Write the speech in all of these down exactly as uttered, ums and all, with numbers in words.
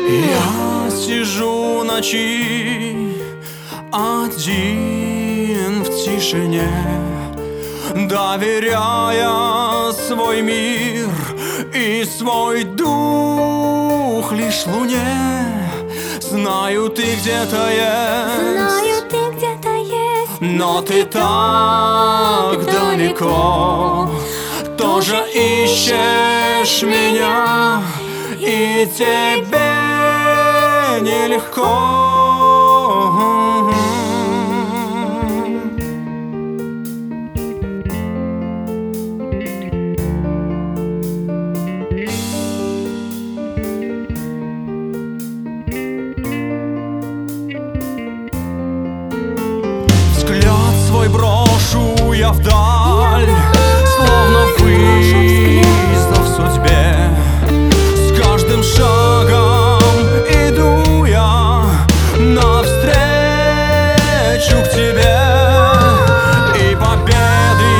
Я сижу ночи один в тишине, доверяя свой мир и свой дух лишь луне. Знаю, ты где-то есть, Знаю, ты где-то есть, но ты так далеко. Тоже ищешь меня, и тебе нелегко. Взгляд свой брошу я вдаль, словно вызов судьбе. С каждым шагом иду я навстречу к тебе. И победы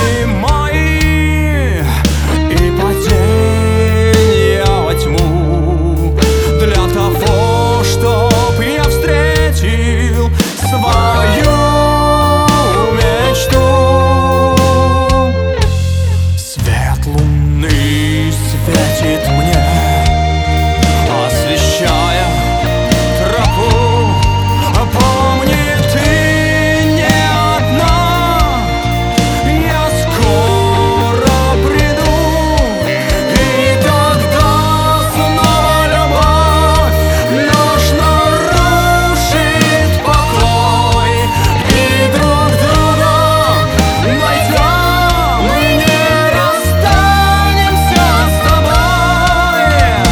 мои, и падения во тьму, для того, чтоб я встретил свою мечту. Свет луны светит мне, освещая тропу. Помни, ты не одна, я скоро приду. И тогда снова любовь наш нарушит покой. И друг друга найдя, мы не расстанемся с тобой.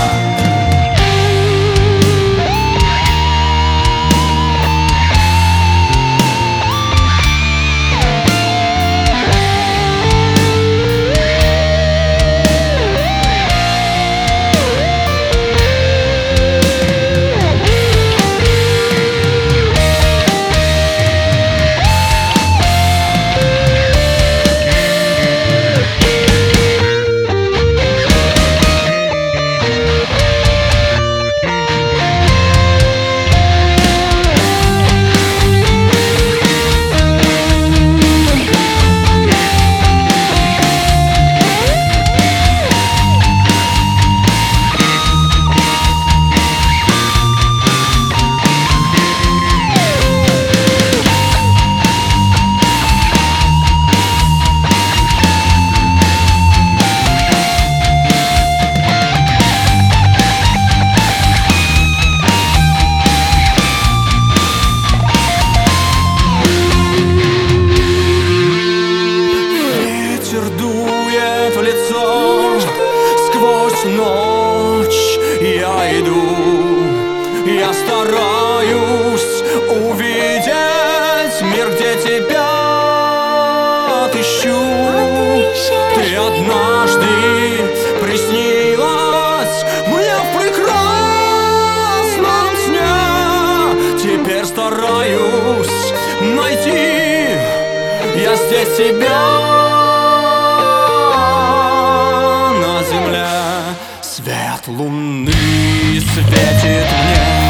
Ветер дует в лицо, сквозь ночь я иду. Я стараюсь увидеть мир, где тебя отыщу. Ты однажды приснилась мне в прекрасном сне. Теперь стараюсь найти я здесь тебя на земле. Свет луны светит мне,